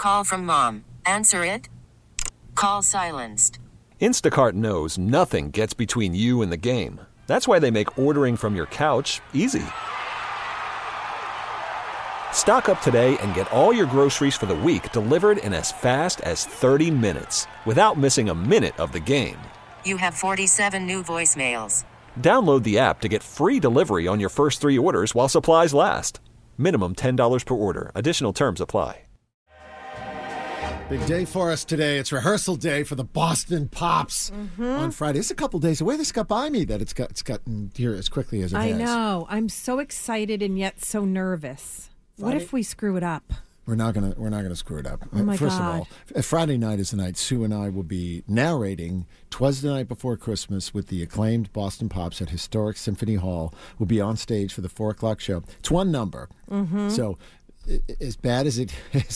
Call from mom. Answer it. Call silenced. Instacart knows nothing gets between you and the game. That's why they make ordering from your couch easy. Stock up today and get all your groceries for the week delivered in as fast as 30 minutes without missing a minute of the game. You have 47 new voicemails. Download the app to get free delivery on your first 3 orders while supplies last. Minimum $10 per order. Additional terms apply. Big day for us today. It's rehearsal day for the Boston Pops on Friday. It's a couple days away. This got by me that it's gotten here as quickly as it has. I know. I'm so excited and yet so nervous. Friday? What if we screw it up? We're not gonna screw it up. Oh my First God. of all, Friday night is the night Sue and I will be narrating "'Twas the Night Before Christmas" with the acclaimed Boston Pops at historic Symphony Hall. We'll be on stage for the 4:00 show. It's one number, so as bad as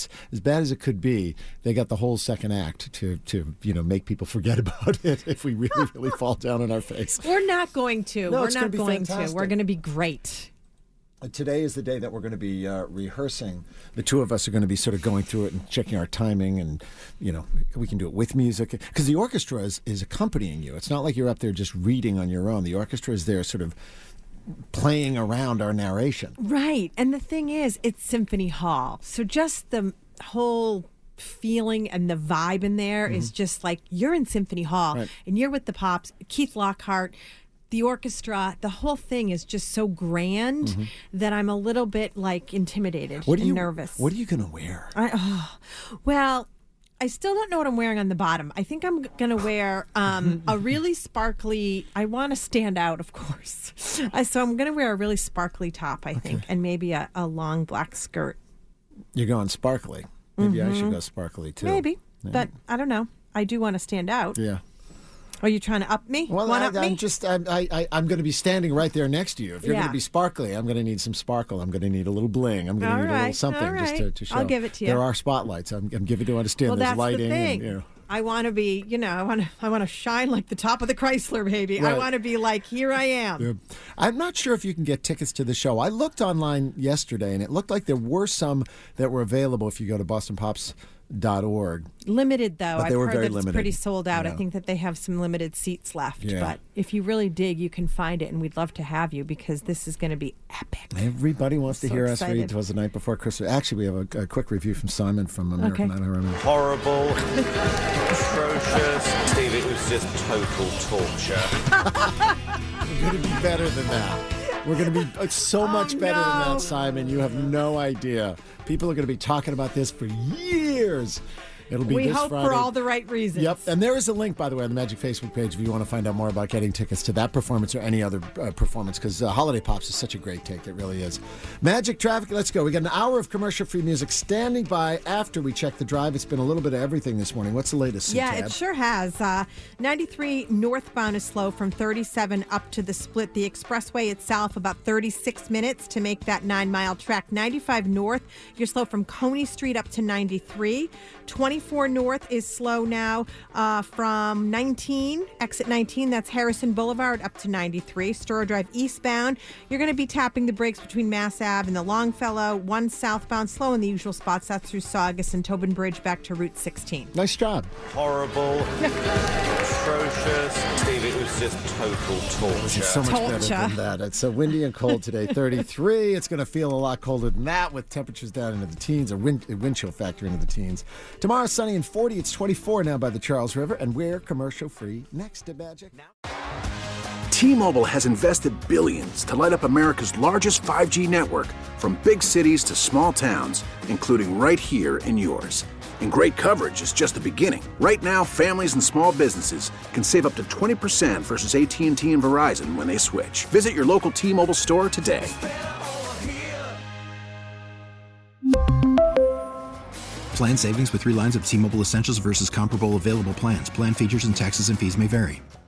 it could be, they got the whole second act to make people forget about it if we really fall down on our face. We're not going to. No, We're it's not gonna be going to. fantastic. We're going to be great. Today is the day that we're going to be rehearsing. The two of us are going to be sort of going through it and checking our timing, and we can do it with music because the orchestra is accompanying you. It's not like you're up there just reading on your own. The orchestra is there sort of playing around our narration. Right. And the thing is, it's Symphony Hall. So just the whole feeling and the vibe in there is just like you're in Symphony Hall and you're with the Pops, Keith Lockhart, the orchestra. The whole thing is just so grand that I'm a little bit like intimidated and nervous. What are you going to wear? Well, I still don't know what I'm wearing on the bottom. I think I'm going to wear a really sparkly, I want to stand out, of course. So I'm going to wear a really sparkly top, I think, and maybe a long black skirt. You're going sparkly. Maybe I should go sparkly, too. Maybe, but I don't know. I do want to stand out. Yeah. Are you trying to up me? Well, I'm going to be standing right there next to you. If you're going to be sparkly, I'm going to need some sparkle. I'm going to need a little bling. I'm going to need a little something just to show. I'll give it to you. There are spotlights. I'm giving to understand. Well, there's that's lighting. the thing. And, I want to be, I want to shine like the top of the Chrysler, baby. Right. I want to be like, here I am. Yeah. I'm not sure if you can get tickets to the show. I looked online yesterday, and it looked like there were some that were available if you go to bostonpops.org. Limited, though. But they I've were heard very that it's limited. pretty sold out. Yeah. I think that they have some limited seats left. Yeah. But if you really dig, you can find it, and we'd love to have you because this is going to be epic. Everybody wants to So hear excited. us read "'Twas the Night Before Christmas." Actually, we have a quick review from Simon from American Idol. Horrible, atrocious. Steve, it was just total torture. We're going to be better than that. We're going to be so much better than that, Simon. You have no idea. People are going to be talking about this for years. It'll be We this hope Friday. for all the right reasons. Yep. And there is a link, by the way, on the Magic Facebook page if you want to find out more about getting tickets to that performance or any other performance, because Holiday Pops is such a great take. It really is. Magic Traffic, let's go. We got an hour of commercial-free music standing by after we check the drive. It's been a little bit of everything this morning. What's the latest, Yeah, Tab? it sure has. 93 northbound is slow from 37 up to the split. The expressway itself, about 36 minutes to make that 9-mile trek. 95 north, you're slow from Coney Street up to 93. 24 north is slow now from 19, exit 19, that's Harrison Boulevard, up to 93. Storrow Drive eastbound, you're going to be tapping the brakes between Mass Ave and the Longfellow. 1 southbound, slow in the usual spots. That's through Saugus and Tobin Bridge back to Route 16. Nice job. Horrible, atrocious. Steve, it was just total torture. It's so much better than that. It's windy and cold today, 33. It's going to feel a lot colder than that with temperatures down into the teens, a wind chill factor into the teens. Tomorrow, sunny and 40. It's 24 now by the Charles River, and we're commercial-free next to Magic. T-Mobile has invested billions to light up America's largest 5G network, from big cities to small towns, including right here in yours. And great coverage is just the beginning. Right now, families and small businesses can save up to 20% versus AT&T and Verizon when they switch. Visit your local T-Mobile store today. Plan savings with 3 lines of T-Mobile Essentials versus comparable available plans. Plan features and taxes and fees may vary.